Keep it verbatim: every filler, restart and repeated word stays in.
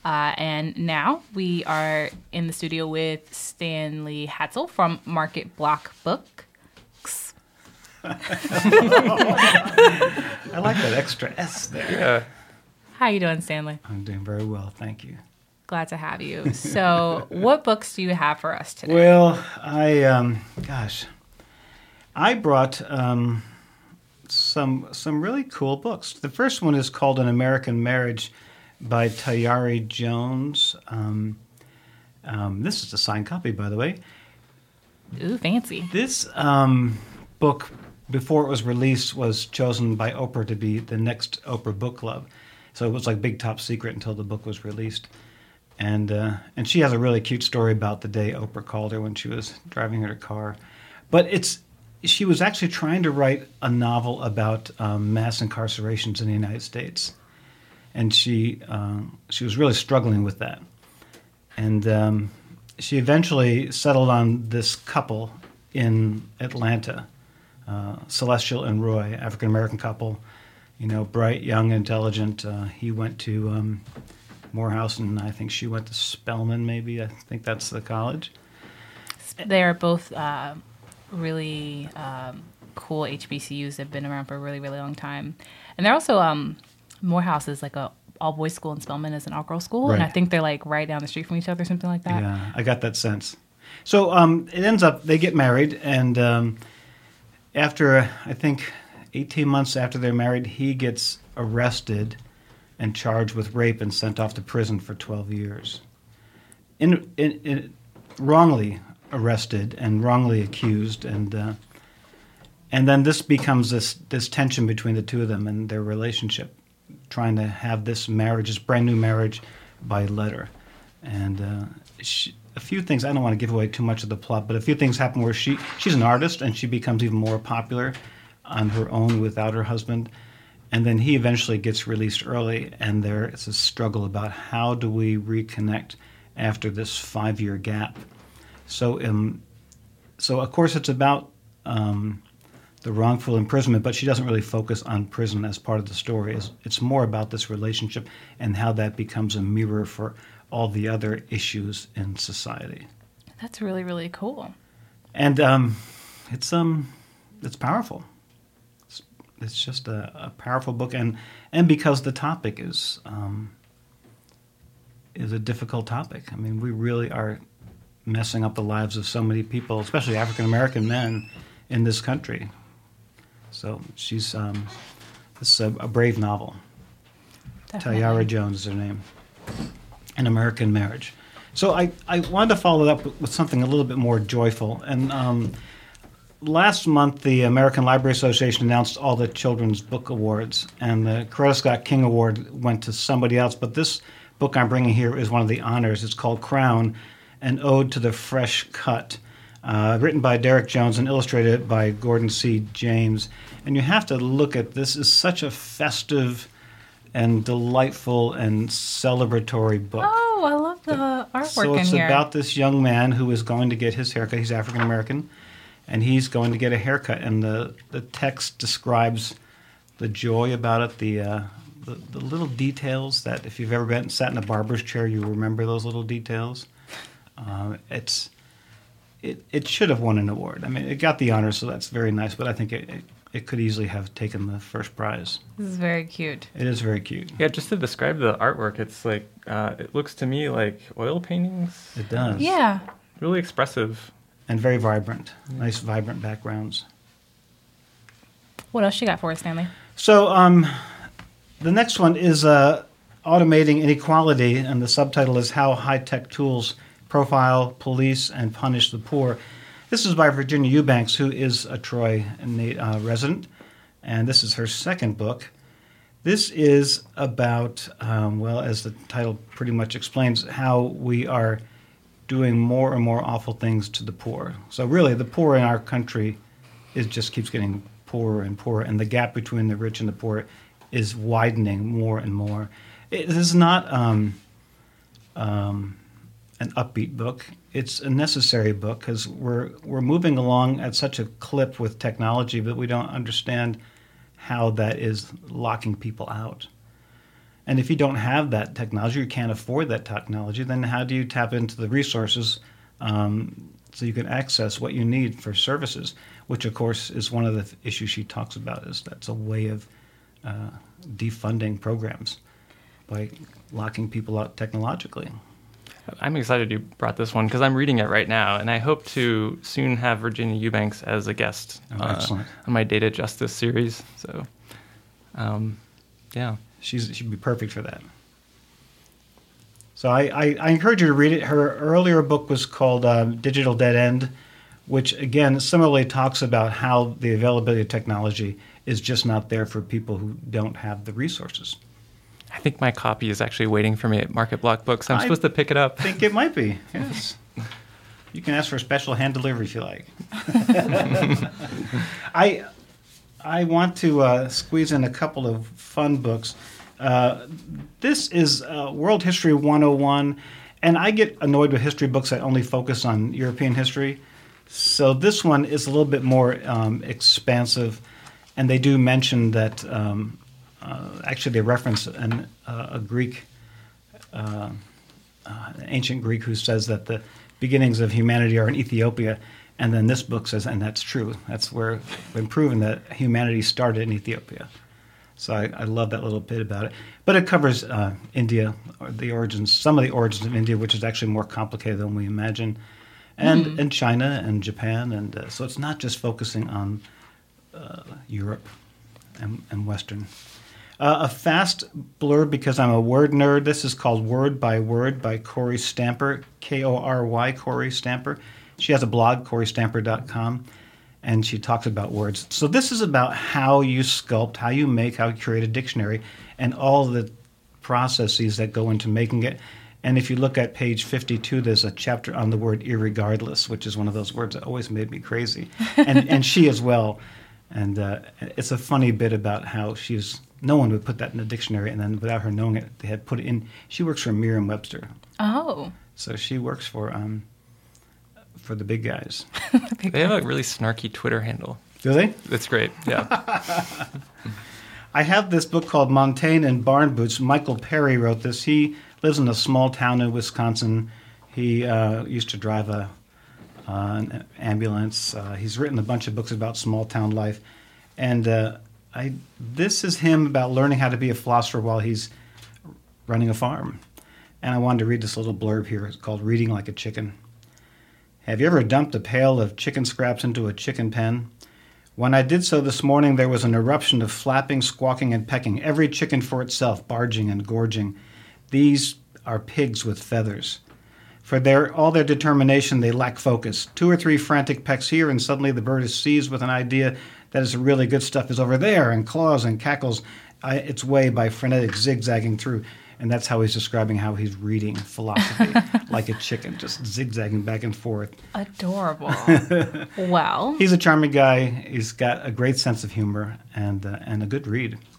Uh, and now we are in the studio with Stanley Hatzel from Market Block Books. I like that extra S there. Yeah. How you doing, Stanley? I'm doing very well, thank you. Glad to have you. So what books do you have for us today? Well, I, um, gosh, I brought um, some some really cool books. The first one is called An American Marriage by Tayari Jones. Um, um, this is a signed copy, by the way. Ooh, fancy. This um, book, before it was released, was chosen by Oprah to be the next Oprah Book Club. So it was like big top secret until the book was released. And uh, and she has a really cute story about the day Oprah called her when she was driving her car. But it's she was actually trying to write a novel about um, mass incarcerations in the United States. And she uh, she was really struggling with that. And um, she eventually settled on this couple in Atlanta, uh, Celestial and Roy, African-American couple, you know, bright, young, intelligent. Uh, he went to um, Morehouse, and I think she went to Spelman, maybe. I think that's the college. They are both uh, really um, cool H B C Us that have been around for a really, really long time. And they're also... Um, Morehouse is like a all-boys school and Spelman is an all-girls school. Right. And I think they're like right down the street from each other, something like that. Yeah, I got that sense. So um, it ends up, they get married, and um, after, I think, eighteen months after they're married, he gets arrested and charged with rape and sent off to prison for twelve years. In, in, in, wrongly arrested and wrongly accused, and uh, and then this becomes this, this tension between the two of them and their relationship, trying to have this marriage, this brand new marriage, by letter. And uh, she, a few things, I don't want to give away too much of the plot, but a few things happen where she she's an artist and she becomes even more popular on her own without her husband. And then he eventually gets released early, and there is a struggle about how do we reconnect after this five-year gap. So, um, so of course, it's about um, the wrongful imprisonment, but she doesn't really focus on prison as part of the story. It's, it's more about this relationship and how that becomes a mirror for all the other issues in society. That's really, really cool. And um, it's um, it's powerful. It's, it's just a, a powerful book, and and because the topic is um, is a difficult topic. I mean, we really are messing up the lives of so many people, especially African American men in this country. So she's um, this is a, a brave novel. Definitely. Tayari Jones is her name. An American Marriage. So I, I wanted to follow it up with something a little bit more joyful. And um, last month, the American Library Association announced all the Children's Book Awards, and the Coretta Scott King Award went to somebody else. But this book I'm bringing here is one of the honors. It's called Crown, An Ode to the Fresh Cut. Uh, written by Derek Jones and illustrated by Gordon C. James. And you have to look at this. It's such a festive and delightful and celebratory book. Oh, I love the artwork so in it's here. about this young man who is going to get his haircut. He's African American, and he's going to get a haircut. And the, the text describes the joy about it, the, uh, the the little details that if you've ever been sat in a barber's chair, you remember those little details. Uh, it's It, it should have won an award. I mean, it got the honor, so that's very nice, but I think it, it, it could easily have taken the first prize. This is very cute. It is very cute. Yeah, just to describe the artwork, it's like, uh, it looks to me like oil paintings. It does. Yeah. Really expressive. And very vibrant. Nice, vibrant backgrounds. What else you got for us, Stanley? So um, the next one is uh, Automating Inequality, and the subtitle is How High-Tech Tools Profile, Police, and Punish the Poor. This is by Virginia Eubanks, who is a Troy uh, resident, and this is her second book. This is about, um, well, as the title pretty much explains, how we are doing more and more awful things to the poor. So really, the poor in our country is just keeps getting poorer and poorer, and the gap between the rich and the poor is widening more and more. It is not um, um, an upbeat book. It's a necessary book because we're we're moving along at such a clip with technology that we don't understand how that is locking people out. And if you don't have that technology, you can't afford that technology, then how do you tap into the resources um, so you can access what you need for services, which, of course, is one of the th- issues she talks about, is that's a way of uh, defunding programs by locking people out technologically. I'm excited you brought this one because I'm reading it right now, and I hope to soon have Virginia Eubanks as a guest Oh, uh, excellent. on my Data Justice series. So, um, yeah. She's, she'd be perfect for that. So I, I, I encourage you to read it. Her earlier book was called um, Digital Dead End, which, again, similarly talks about how the availability of technology is just not there for people who don't have the resources. I think my copy is actually waiting for me at Market Block Books. I'm I supposed to pick it up. I think it might be, yes. You can ask for a special hand delivery if you like. I I want to uh, squeeze in a couple of fun books. Uh, this is uh, World History one oh one, and I get annoyed with history books that only focus on European history. So this one is a little bit more um, expansive, and they do mention that, um, uh, actually they reference an, uh, a Greek, uh, uh, an ancient Greek who says that the beginnings of humanity are in Ethiopia, and then this book says, and that's true. That's where it's been proven that humanity started in Ethiopia. So I, I love that little bit about it. But it covers uh, India, or the origins, some of the origins of India, which is actually more complicated than we imagine, and, mm. and China and Japan. And uh, so it's not just focusing on uh, Europe and, and Western. Uh, a fast blurb, because I'm a word nerd. This is called Word by Word by Corey Stamper, K O R Y, Corey Stamper. She has a blog, corey stamper dot com. And she talks about words. So this is about how you sculpt, how you make, how you create a dictionary, and all the processes that go into making it. And if you look at page fifty-two, there's a chapter on the word irregardless, which is one of those words that always made me crazy. And, and she as well. And uh, it's a funny bit about how she's, no one would put that in the dictionary, and then without her knowing it, they had put it in. She works for Merriam-Webster. Oh. So she works for... Um, for the big guys. They have a really snarky Twitter handle. Do they? That's great, yeah. I have this book called Montaigne and Barn Boots. Michael Perry wrote this. He lives in a small town in Wisconsin. He uh, used to drive a, uh, an ambulance. Uh, he's written a bunch of books about small town life. And uh, I, this is him about learning how to be a philosopher while he's running a farm. And I wanted to read this little blurb here. It's called Reading Like a Chicken. Have you ever dumped a pail of chicken scraps into a chicken pen? When I did so this morning, there was an eruption of flapping, squawking, and pecking, every chicken for itself, barging and gorging. These are pigs with feathers. For their, all their determination, they lack focus. Two or three frantic pecks here, and suddenly the bird is seized with an idea that its really good stuff is over there, and claws and cackles uh, its way by frenetic zigzagging through. And that's how he's describing how he's reading philosophy, like a chicken, just zigzagging back and forth. Adorable. Well. He's a charming guy. He's got a great sense of humor and uh, and a good read.